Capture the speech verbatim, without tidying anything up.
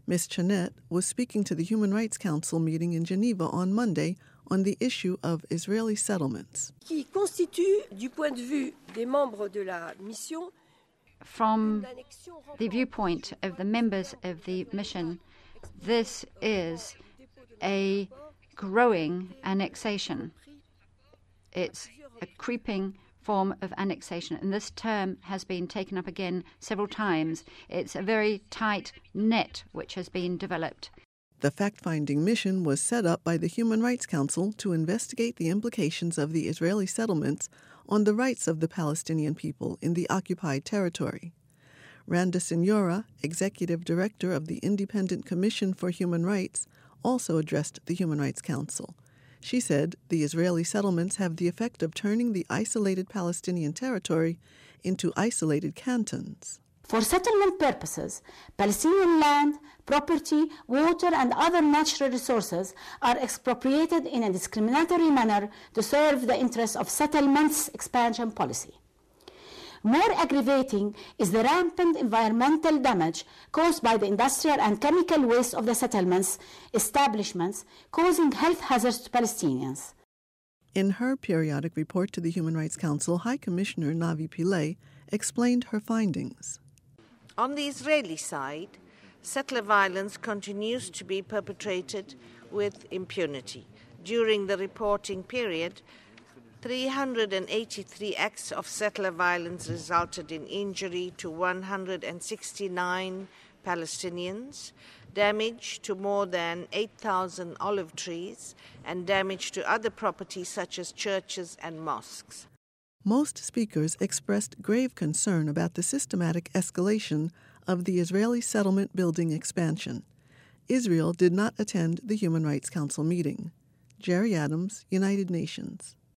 Miz Chanette was speaking to the Human Rights Council meeting in Geneva on Monday on the issue of Israeli settlements. Qui constitue, du point de vue des membres de la mission, from the viewpoint of the members of the mission, this is a growing annexation. It's a creeping form of annexation, and this term has been taken up again several times. It's a very tight net which has been developed. The fact-finding mission was set up by the Human Rights Council to investigate the implications of the Israeli settlements on the rights of the Palestinian people in the occupied territory. Randa Signora, Executive Director of the Independent Commission for Human Rights, also addressed the Human Rights Council. She said the Israeli settlements have the effect of turning the isolated Palestinian territory into isolated cantons. For settlement purposes, Palestinian land, property, water, and other natural resources are expropriated in a discriminatory manner to serve the interests of settlements expansion policy. More aggravating is the rampant environmental damage caused by the industrial and chemical waste of the settlements establishments, causing health hazards to Palestinians. In her periodic report to the Human Rights Council, High Commissioner Navi Pillay explained her findings. On the Israeli side, settler violence continues to be perpetrated with impunity. During the reporting period, three hundred eighty-three acts of settler violence resulted in injury to one hundred sixty-nine Palestinians, damage to more than eight thousand olive trees, and damage to other property such as churches and mosques. Most speakers expressed grave concern about the systematic escalation of the Israeli settlement building expansion. Israel did not attend the Human Rights Council meeting. Jerry Adams, United Nations.